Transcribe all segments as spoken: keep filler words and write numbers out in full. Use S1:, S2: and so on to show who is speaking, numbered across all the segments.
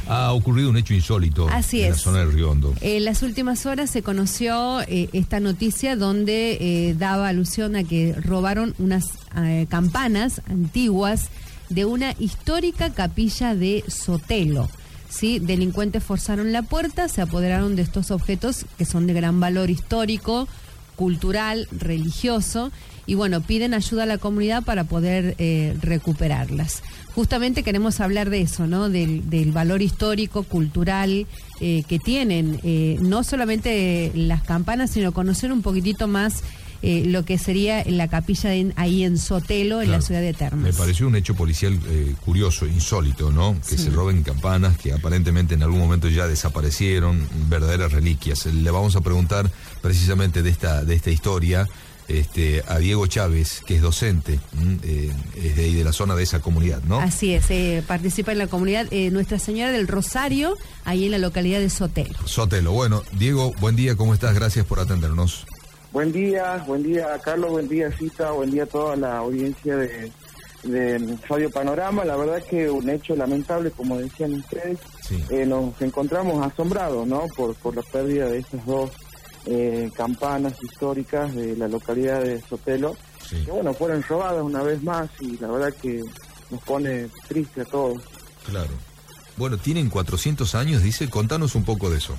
S1: Ha ocurrido un hecho insólito
S2: Así
S1: en
S2: es.
S1: la zona del Río Hondo.
S2: En las últimas horas se conoció eh, esta noticia donde eh, daba alusión a que robaron unas eh, campanas antiguas de una histórica capilla de Sotelo. ¿Sí? Delincuentes forzaron la puerta, se apoderaron de estos objetos que son de gran valor histórico, cultural, religioso, y bueno, piden ayuda a la comunidad para poder eh, recuperarlas. Justamente queremos hablar de eso, ¿no? Del, del valor histórico, cultural eh, que tienen, eh, no solamente las campanas, sino conocer un poquitito más eh, lo que sería la capilla de, ahí en Sotelo, en
S1: Claro.
S2: la ciudad de Termas.
S1: Me pareció un hecho policial eh, curioso, insólito, ¿no? Que
S2: Sí.
S1: se roben campanas que aparentemente en algún momento ya desaparecieron, verdaderas reliquias. Le vamos a preguntar precisamente de esta, de esta historia este, a Diego Chávez, que es docente, eh, es de ahí de la zona de esa comunidad, ¿no?
S2: Así es, eh, participa en la comunidad eh, Nuestra Señora del Rosario, ahí en la localidad de Sotelo.
S1: Sotelo. Bueno, Diego, buen día, ¿cómo estás? Gracias por atendernos.
S3: Buen día, buen día Carlos, buen día Cita, buen día a toda la audiencia de, de Radio Panorama. La verdad que un hecho lamentable, como decían ustedes,
S1: Sí.
S3: eh, nos encontramos asombrados, ¿no? Por, por la pérdida de estas dos eh, campanas históricas de la localidad de Sotelo,
S1: Sí.
S3: que bueno, fueron robadas una vez más y la verdad que nos pone triste a todos.
S1: Claro. Bueno, tienen cuatrocientos años, dice, contanos un poco de eso.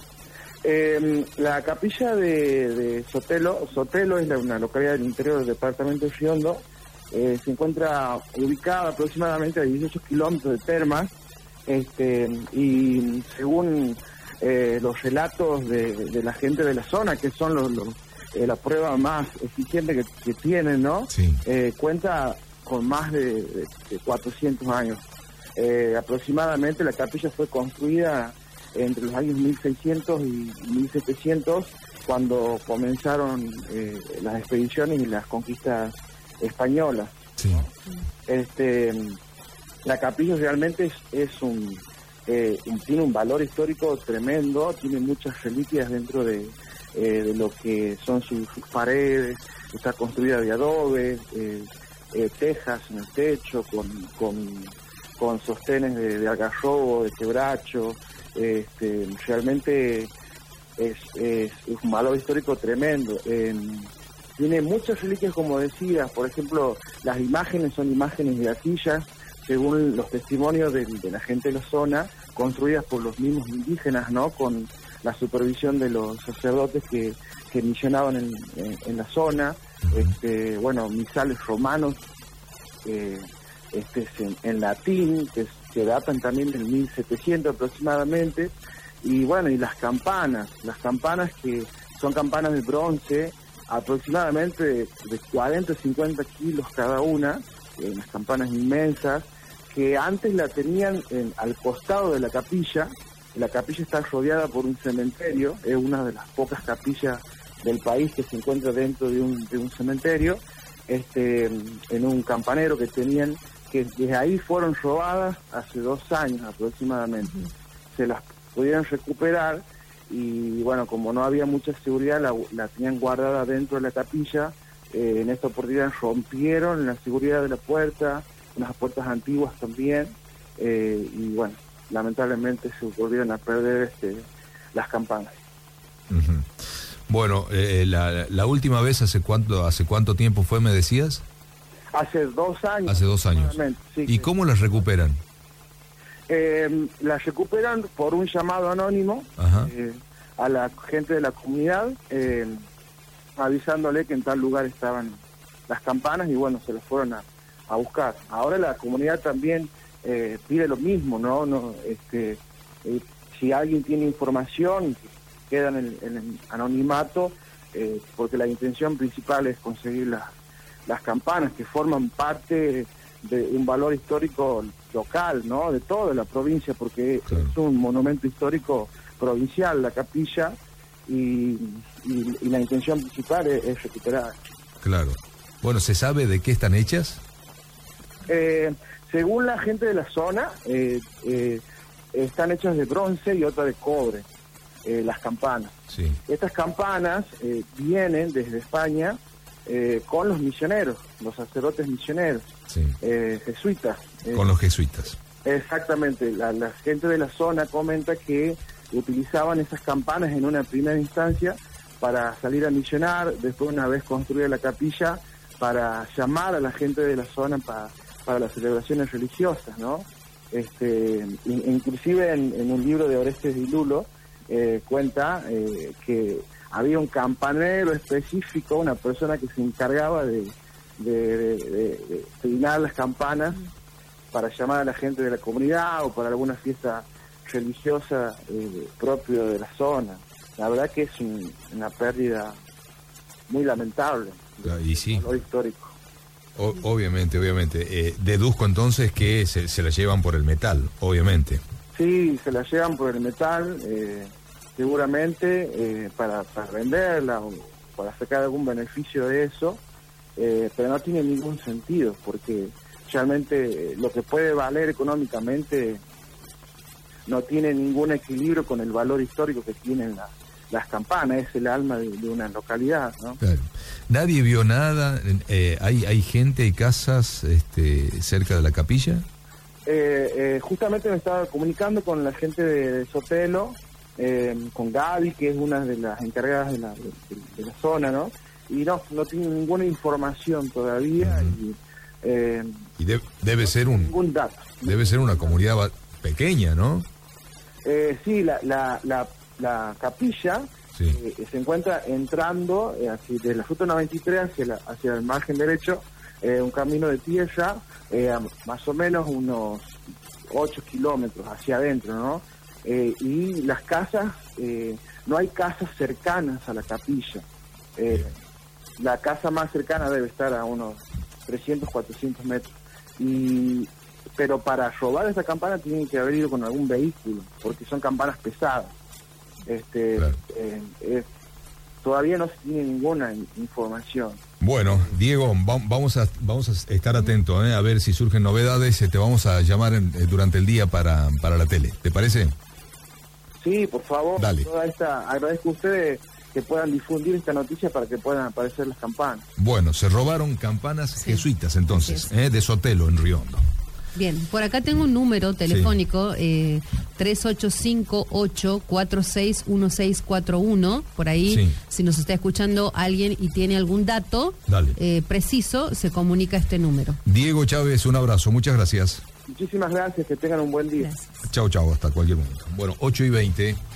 S3: Eh, la capilla de, de Sotelo, Sotelo es la, una localidad del interior del departamento de Río Hondo, eh, se encuentra ubicada aproximadamente a dieciocho kilómetros de Termas, este, y según eh, los relatos de, de la gente de la zona, que son los, los, eh, la prueba más eficiente que, que tienen, ¿no?
S1: Sí.
S3: Eh, cuenta con más de, de, de cuatrocientos años. Eh, aproximadamente la capilla fue construida entre los años mil seiscientos y mil setecientos, cuando comenzaron eh, las expediciones y las conquistas españolas.
S1: Sí.
S3: Este, la capilla realmente es, es un, eh, un tiene un valor histórico tremendo, tiene muchas reliquias dentro de, eh, de lo que son sus, sus paredes, está construida de adobe, eh, eh, tejas en el techo, con, con, con sostenes de, de algarrobo, de quebracho. Este, realmente es, es, es un valor histórico tremendo. Eh, tiene muchas reliquias, como decías, por ejemplo, las imágenes son imágenes de arquillas, según los testimonios de, de la gente de la zona, construidas por los mismos indígenas, ¿no? Con la supervisión de los sacerdotes que, que misionaban en, en, en la zona. Este, bueno, misales romanos, eh, este, en, en latín, que, que datan también del mil setecientos aproximadamente, y bueno, y las campanas, las campanas que son campanas de bronce, aproximadamente de, de cuarenta a cincuenta kilos cada una, eh, unas campanas inmensas, que antes la tenían en, al costado de la capilla. La capilla está rodeada por un cementerio, es una de las pocas capillas del país que se encuentra dentro de un, de un cementerio, este, en un campanero que tenían, que desde ahí fueron robadas hace dos años aproximadamente. Uh-huh. Se las pudieron recuperar y bueno, como no había mucha seguridad, la, la tenían guardada dentro de la capilla. Eh, en esta oportunidad rompieron la seguridad de la puerta, unas puertas antiguas también, eh, y bueno, lamentablemente se volvieron a perder este, las campanas.
S1: Uh-huh. Bueno, eh, la, la última vez, ¿hace cuánto, hace cuánto tiempo fue, me decías?
S3: Hace dos años.
S1: Hace dos años.
S3: Sí,
S1: ¿Y
S3: sí.
S1: cómo las recuperan?
S3: Eh, las recuperan por un llamado anónimo eh, a la gente de la comunidad, eh, avisándole que en tal lugar estaban las campanas y bueno, se las fueron a, a buscar. Ahora la comunidad también eh, pide lo mismo, ¿no? no este, eh, si alguien tiene información, queda en el, en el anonimato, eh, porque la intención principal es conseguir las, las campanas que forman parte de un valor histórico local, ¿no? De toda la provincia, porque claro, es un monumento histórico provincial, la capilla, y, y, y la intención principal es, es recuperar.
S1: Claro. Bueno, ¿se sabe de qué están hechas?
S3: Eh, según la gente de la zona, eh, eh, están hechas de bronce y otra de cobre, eh, las campanas.
S1: Sí.
S3: Estas campanas eh, vienen desde España eh, con los misioneros, los sacerdotes misioneros,
S1: sí,
S3: eh, jesuitas. Eh,
S1: con los jesuitas.
S3: Exactamente, la, la gente de la zona comenta que utilizaban esas campanas en una primera instancia para salir a misionar, después una vez construida la capilla, para llamar a la gente de la zona para, para las celebraciones religiosas, ¿no? Este, inclusive en, en un libro de Orestes Di Lulo eh, cuenta eh, que había un campanero específico, una persona que se encargaba de, de, de, de, de pedir las campanas para llamar a la gente de la comunidad o para alguna fiesta religiosa eh, propio de la zona. La verdad que es un, una pérdida muy lamentable.
S1: Y sí.
S3: Valor histórico.
S1: O, obviamente, obviamente. Eh, deduzco entonces que se, se la llevan por el metal, obviamente.
S3: Sí, se la llevan por el metal, eh, seguramente eh, para, para venderla o para sacar algún beneficio de eso, eh, pero no tiene ningún sentido, porque realmente lo que puede valer económicamente no tiene ningún equilibrio con el valor histórico que tienen la, las campanas, es el alma de, de una localidad, ¿no?
S1: Claro. Nadie vio nada, eh, hay hay gente y casas este, cerca de la capilla.
S3: Eh, eh, justamente me estaba comunicando con la gente de, de Sotelo, eh, con Gaby, que es una de las encargadas de la, de, de la zona, ¿no? Y no, no tiene ninguna información todavía. Uh-huh. y, eh,
S1: y de, debe
S3: no
S1: ser un
S3: ningún dato.
S1: Debe ser una comunidad pequeña, ¿no?
S3: Eh, sí, la, la, la, la capilla sí. eh, se encuentra entrando eh, así, de la Ruta noventa y tres hacia, la, hacia el margen derecho, eh, un camino de tierra, eh, más o menos unos ocho kilómetros hacia adentro, ¿no? Eh, y las casas, eh, no hay casas cercanas a la capilla. Eh, la casa más cercana debe estar a unos trescientos, cuatrocientos metros. Y pero para robar esa campana tienen que haber ido con algún vehículo, porque son campanas pesadas. Este, claro. eh, eh, todavía no se tiene ninguna información.
S1: Bueno, Diego, va, vamos a vamos a estar atentos, ¿eh? A ver si surgen novedades. Te vamos a llamar en, eh, durante el día para, para la tele. ¿Te parece?
S3: Sí, por favor.
S1: Dale.
S3: Toda esta, agradezco a ustedes que puedan difundir esta noticia para que puedan aparecer las campanas.
S1: Bueno, se robaron campanas sí. jesuitas entonces, sí. ¿eh? de Sotelo, en Riondo.
S2: Bien, por acá tengo un número telefónico, sí. eh, tres ocho cinco ocho cuatro seis uno seis cuatro uno, por ahí, sí. si nos está escuchando alguien y tiene algún dato eh, preciso, se comunica a este número.
S1: Diego Chávez, un abrazo, muchas gracias.
S3: Muchísimas gracias, que tengan un buen día.
S2: Gracias.
S1: Chao, chao, hasta cualquier momento. Bueno, ocho y veinte.